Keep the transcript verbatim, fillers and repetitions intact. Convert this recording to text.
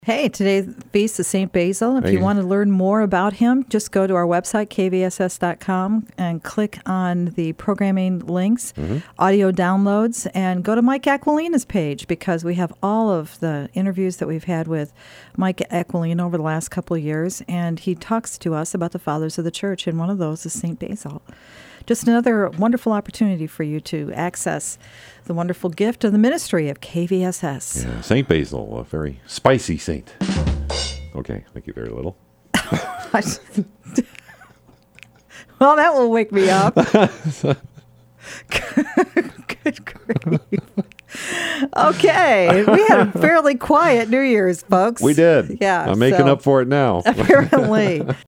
Hey, today's feast is Saint Basil. If Hey. you want to learn more about him, just go to our website, k v s s dot com, and click on the programming links, Mm-hmm. audio downloads, and go to Mike Aquilina's page because we have all of the interviews that we've had with Mike Aquilina over the last couple of years, and he talks to us about the fathers of the church, and one of those is Saint Basil. Just another wonderful opportunity for you to access the wonderful gift of the ministry of K V S S. Yeah, Saint Basil, a very spicy saint. Okay, thank you very little. Well, that will wake me up. Good grief. Okay, we had a fairly quiet New Year's, folks. We did. Yeah. I'm making so- up for it now. Apparently.